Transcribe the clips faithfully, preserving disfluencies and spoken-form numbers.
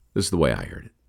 This is the way I heard it.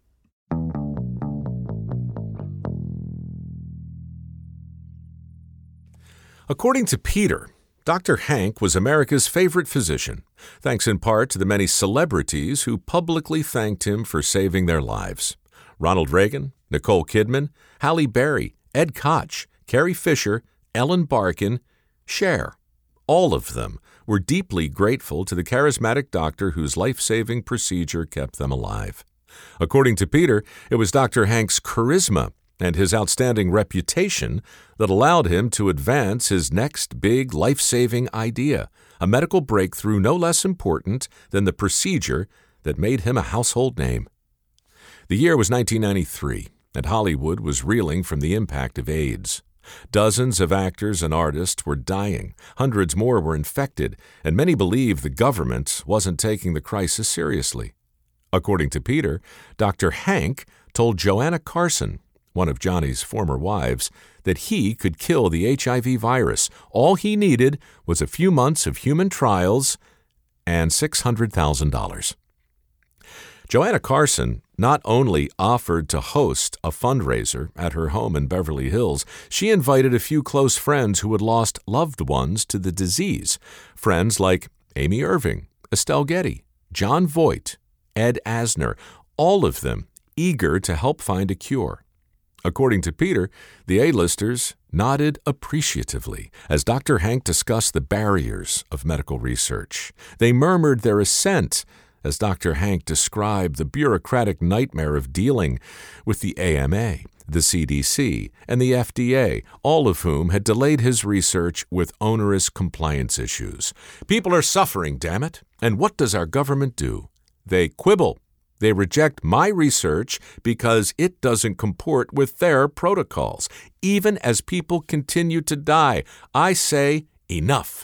According to Peter, Doctor Hank was America's favorite physician, thanks in part to the many celebrities who publicly thanked him for saving their lives. Ronald Reagan, Nicole Kidman, Halle Berry, Ed Koch, Carrie Fisher, Ellen Barkin, Cher. All of them were deeply grateful to the charismatic doctor whose life-saving procedure kept them alive. According to Peter, it was Doctor Hank's charisma and his outstanding reputation that allowed him to advance his next big life-saving idea, a medical breakthrough no less important than the procedure that made him a household name. The year was nineteen ninety-three, and Hollywood was reeling from the impact of AIDS. Dozens of actors and artists were dying, hundreds more were infected, and many believed the government wasn't taking the crisis seriously. According to Peter, Doctor Hank told Joanna Carson, one of Johnny's former wives, that he could kill the H I V virus. All he needed was a few months of human trials and six hundred thousand dollars. Joanna Carson not only offered to host a fundraiser at her home in Beverly Hills, she invited a few close friends who had lost loved ones to the disease, friends like Amy Irving, Estelle Getty, John Voight, Ed Asner, all of them eager to help find a cure. According to Peter, the A-listers nodded appreciatively as Doctor Hank discussed the barriers of medical research. They murmured their assent as Doctor Hank described the bureaucratic nightmare of dealing with the A M A, the C D C, and the F D A, all of whom had delayed his research with onerous compliance issues. People are suffering, damn it, and what does our government do? They quibble. They reject my research because it doesn't comport with their protocols. Even as people continue to die, I say enough.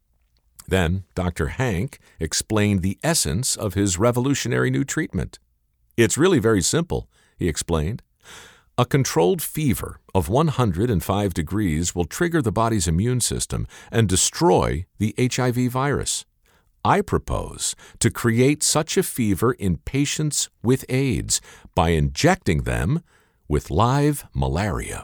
Then Doctor Hank explained the essence of his revolutionary new treatment. It's really very simple, he explained. A controlled fever of one hundred five degrees will trigger the body's immune system and destroy the H I V virus. I propose to create such a fever in patients with AIDS by injecting them with live malaria.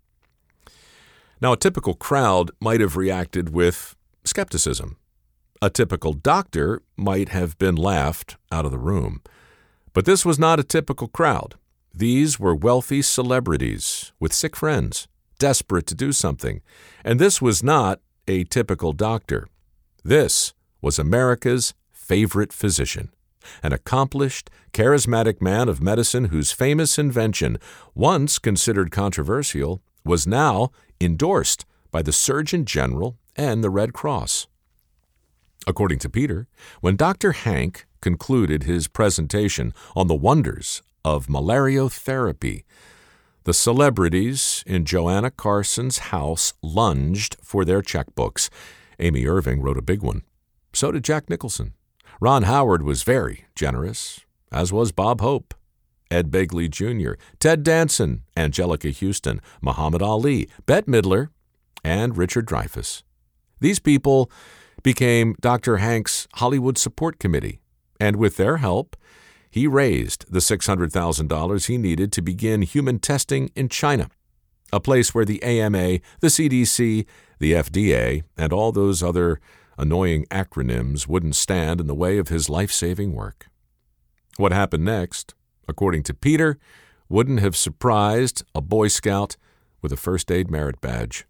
Now, a typical crowd might have reacted with skepticism. A typical doctor might have been laughed out of the room. But this was not a typical crowd. These were wealthy celebrities with sick friends, desperate to do something. And this was not a typical doctor. This was America's favorite physician, an accomplished, charismatic man of medicine whose famous invention, once considered controversial, was now endorsed by the Surgeon General and the Red Cross. According to Peter, when Doctor Hank concluded his presentation on the wonders of malariotherapy, the celebrities in Joanna Carson's house lunged for their checkbooks. Amy Irving wrote a big one. So did Jack Nicholson. Ron Howard was very generous, as was Bob Hope, Ed Begley Junior, Ted Danson, Angelica Houston, Muhammad Ali, Bette Midler, and Richard Dreyfuss. These people became Doctor Hank's Hollywood Support Committee, and with their help, he raised the six hundred thousand dollars he needed to begin human testing in China, a place where the A M A, the C D C, the F D A, and all those other annoying acronyms wouldn't stand in the way of his life-saving work. What happened next, according to Peter, wouldn't have surprised a Boy Scout with a first aid merit badge.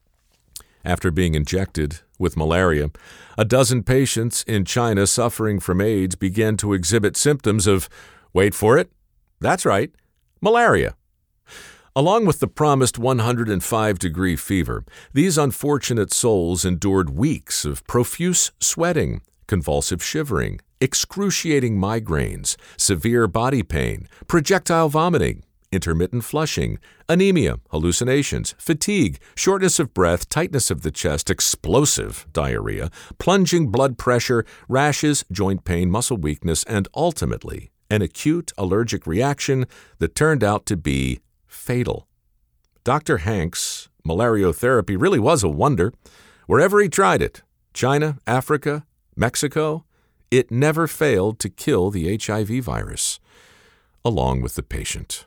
After being injected with malaria, a dozen patients in China suffering from AIDS began to exhibit symptoms of, wait for it, that's right, malaria. Along with the promised one hundred five degree fever, these unfortunate souls endured weeks of profuse sweating, convulsive shivering, excruciating migraines, severe body pain, projectile vomiting, intermittent flushing, anemia, hallucinations, fatigue, shortness of breath, tightness of the chest, explosive diarrhea, plunging blood pressure, rashes, joint pain, muscle weakness, and ultimately an acute allergic reaction that turned out to be fatal. Doctor Hank's malariotherapy really was a wonder. Wherever he tried it, China, Africa, Mexico, it never failed to kill the H I V virus, along with the patient.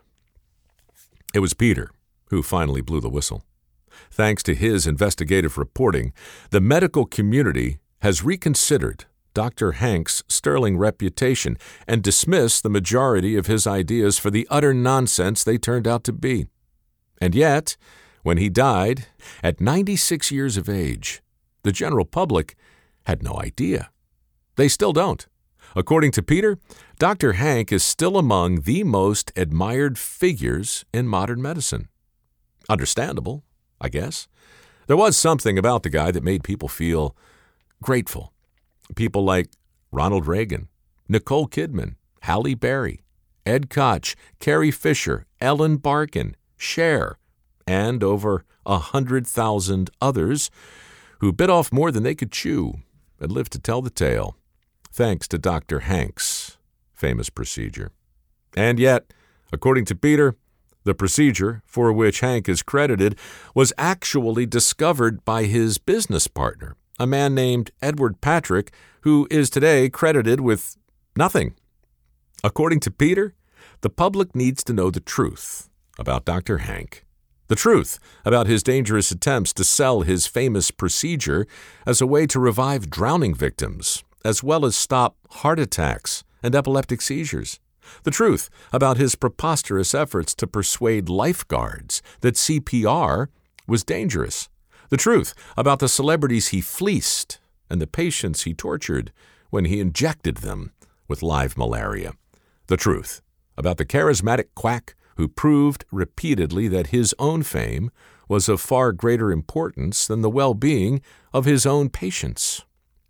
It was Peter who finally blew the whistle. Thanks to his investigative reporting, the medical community has reconsidered Doctor Hank's sterling reputation and dismissed the majority of his ideas for the utter nonsense they turned out to be. And yet, when he died at ninety-six years of age, the general public had no idea. They still don't. According to Peter, Doctor Hank is still among the most admired figures in modern medicine. Understandable, I guess. There was something about the guy that made people feel grateful. People like Ronald Reagan, Nicole Kidman, Halle Berry, Ed Koch, Carrie Fisher, Ellen Barkin, Cher, and over a hundred thousand others who bit off more than they could chew and lived to tell the tale, thanks to Doctor Hank's famous procedure. And yet, according to Peter, the procedure for which Hank is credited was actually discovered by his business partner, a man named Edward Patrick, who is today credited with nothing. According to Peter, the public needs to know the truth about Doctor Hank, the truth about his dangerous attempts to sell his famous procedure as a way to revive drowning victims, as well as stop heart attacks and epileptic seizures. The truth about his preposterous efforts to persuade lifeguards that C P R was dangerous. The truth about the celebrities he fleeced and the patients he tortured when he injected them with live malaria. The truth about the charismatic quack who proved repeatedly that his own fame was of far greater importance than the well-being of his own patients.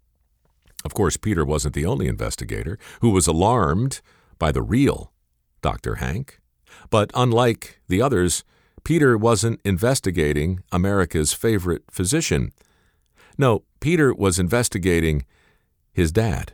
Of course, Peter wasn't the only investigator who was alarmed by the real Doctor Hank. But unlike the others, Peter wasn't investigating America's favorite physician. No, Peter was investigating his dad.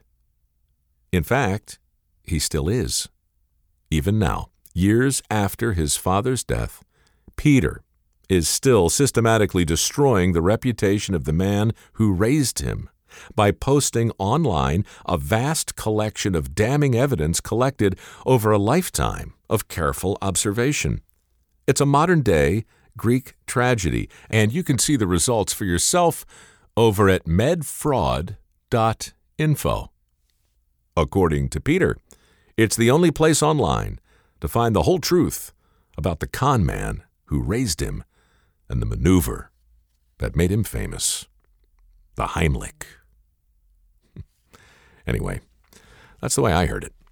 In fact, he still is. Even now, years after his father's death, Peter is still systematically destroying the reputation of the man who raised him by posting online a vast collection of damning evidence collected over a lifetime of careful observation. It's a modern-day Greek tragedy, and you can see the results for yourself over at medfraud dot info. According to Peter, it's the only place online to find the whole truth about the con man who raised him and the maneuver that made him famous, the Heimlich. Anyway, that's the way I heard it.